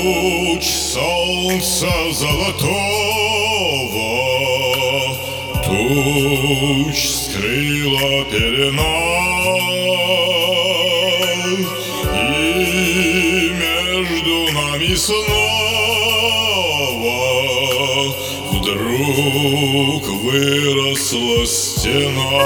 Луч солнца золотого туч скрыла пелена, и между нами снова вдруг выросла стена.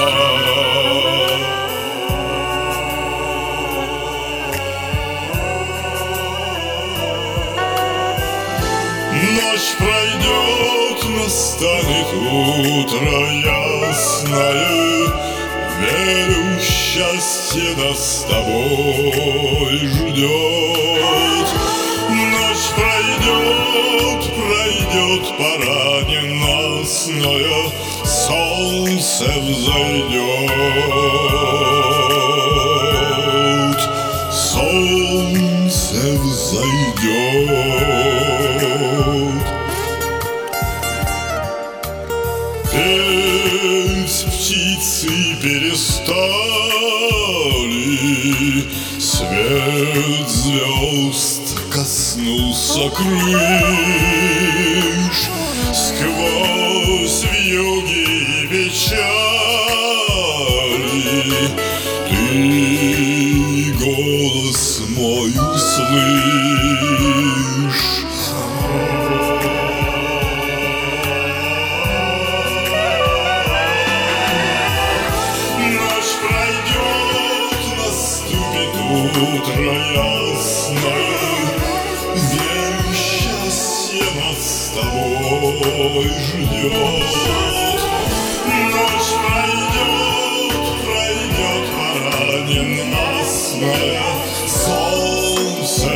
Ночь пройдет, настанет утро ясное, верю, счастье нас с тобой ждет. Ночь пройдет, пройдет пора ненастная, солнце взойдет, солнце взойдет. Петь птицы перестали, свет звезд коснулся крыш. Сквозь вьюги и печали ты голос мой услышь. Утро ясное, верю, счастье нас с тобой ждет. Ночь пройдет, пройдет пора ненастная, солнце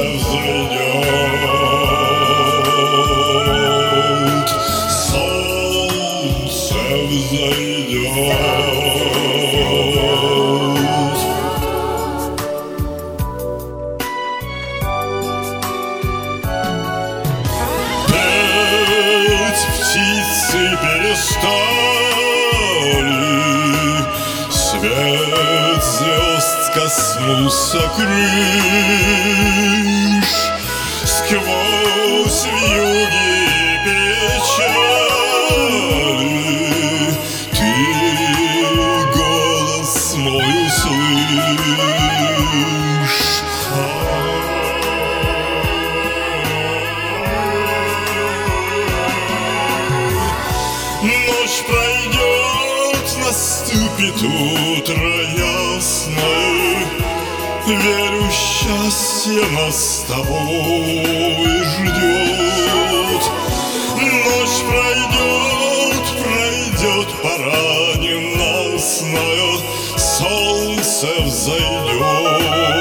взойдет, солнце взойдет. Птицы перестали, свет звезд коснулся крыш. Сквозь вьюги и печали ты голос мой услышь. Ночь пройдет, наступит утро ясное, верю, счастье нас с тобой ждет. Ночь пройдет, пройдет пора ненастная, солнце взойдет.